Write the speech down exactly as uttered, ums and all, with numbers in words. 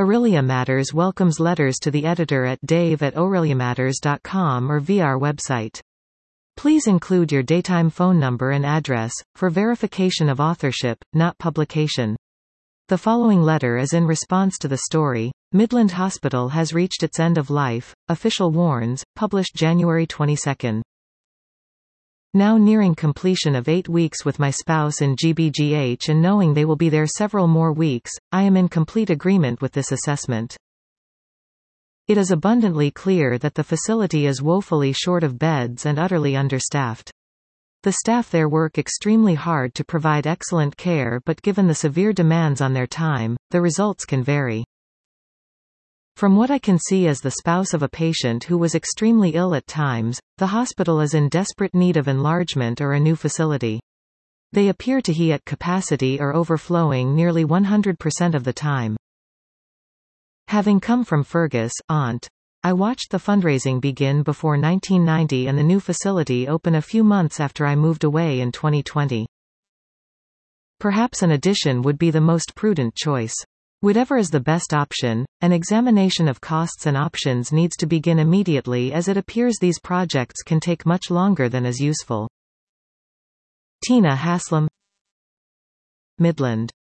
Aurelia Matters welcomes letters to the editor at dave at aurelia matters dot com or via our website. Please include your daytime phone number and address, for verification of authorship, not publication. The following letter is in response to the story, Midland Hospital has reached its end of life, official warns, published January twenty-second. Now nearing completion of eight weeks with my spouse in G B G H and knowing they will be there several more weeks, I am in complete agreement with this assessment. It is abundantly clear that the facility is woefully short of beds and utterly understaffed. The staff there work extremely hard to provide excellent care, but given the severe demands on their time, the results can vary. From what I can see as the spouse of a patient who was extremely ill at times, the hospital is in desperate need of enlargement or a new facility. They appear to be at capacity or overflowing nearly one hundred percent of the time. Having come from Fergus, Aunt, I watched the fundraising begin before nineteen ninety and the new facility open a few months after I moved away in twenty twenty. Perhaps an addition would be the most prudent choice. Whatever is the best option, an examination of costs and options needs to begin immediately, as it appears these projects can take much longer than is useful. Tina Haslam, Midland.